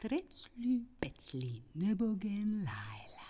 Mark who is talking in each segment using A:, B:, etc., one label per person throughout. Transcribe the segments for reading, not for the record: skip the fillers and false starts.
A: Tretslu, petsli, nebogen, laila.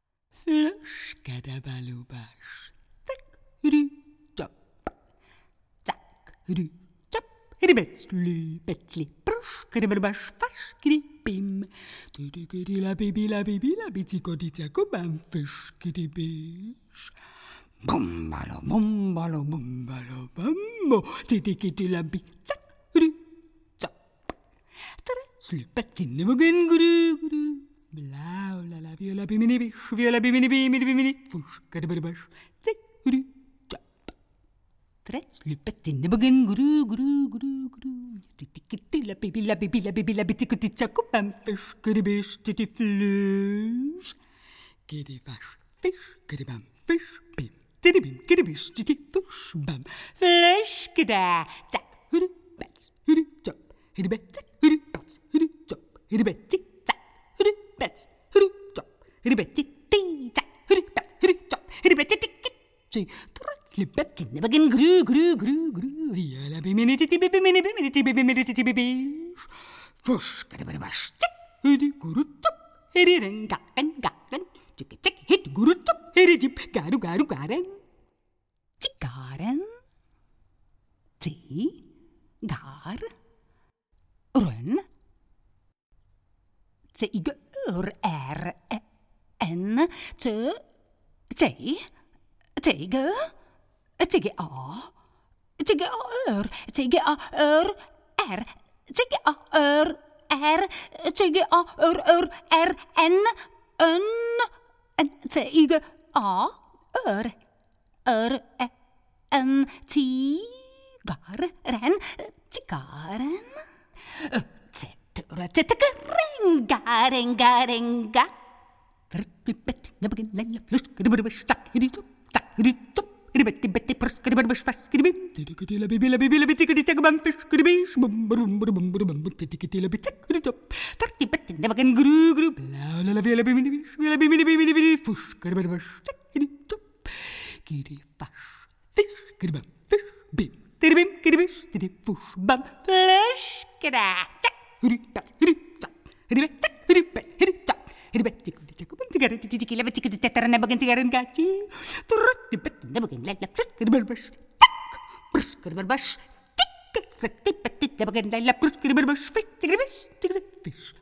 A: Flushkadabalubash. Zack, huru, chop. Zack, huru, chop. Hidibetslu, petsli, prushkadabalubash, fashkidibim. Tidikidi la bibi la bitikotitako bam fishkidibish. Bumbalo, bumbalo, bumbalo, bumbo. Tidikidi la bi, zack, huru, chop. Slupati nebogen, guru, guru. Blau la la viola bimini bish, viola bimini bimini bimini, fush, kadabarubash, tick, huru, chop. Trets lupeti nebogen, guru, guru, guru, guru. Titikiti la bibi la bibi la bibi la bitikiti chako bam fish, kadibish, titi flush. Kidi fash, fish, kadibam, fish, bim, titi bim, kadibish, titi fush, bam. Flush, kada, zack, huru, bats, huru, chop. Huru, bat, zack, huru, bats, huru, chop. Huru, bat, tick, zack. Bats, huru, chop, huru, betty, ting, zack, huru, bat, huru, chop, huru, betty, tick, ching, trats, le betty, nebagen, gru, gru, gru, gru, via la bimini, titi, bimini, bimini, bimini, titi, bibish, fush, kadabarubash, tick, huru, guru, chop, hiri, ren, gakken, chick, chick, hit, guru, chop, hiri, jip, garu, garu, garen, tigaren, ti, gar, run, Tiger, N, T, Tiger, Tiger, Tiger, R, Tiger, R, Tiger, R, Tiger, R, N, Tiger, N, Tigar, ren, tigaren, Renga, renga, renga. Tripipet, nebagen, lella, flush, kadabarubash, zack, hidi, chop, zack, hidi, chop. Hidi, betty, betty, prush, kadabarubash, fash, kidibim. Tidikiti la bibi, la bibi, la bitikiti, chakabam, fish, kidibish. Bum, bum, bum, bum, bum, tidikiti la bitak, hidi, chop. Tripipet, nebagen, gru, gru. Blau, la la, via la bimini, bish, via la bimini, bimini, bimini, fush, kadabarubash, zack, hidi, chop. Kidi, fash, fish, kidibam, fish, bim. Tidibim, kidibish, tidi, fush, bam, flush, kada, zack. Hidi, bat, hidi, chop. Hidi, bat, zack, hidi, bat, hidi, chop. Hidi, bat, tiku, tiku, tigaran, tiki, la, tiku, tetaran, nebagen, tigaran, gachi. Turut, bat, nebagen, la, frush, kadabarubash, tak, brush, kadabarubash, tik, tik, nebagen, la, brush, kadabarubash, fish, fish.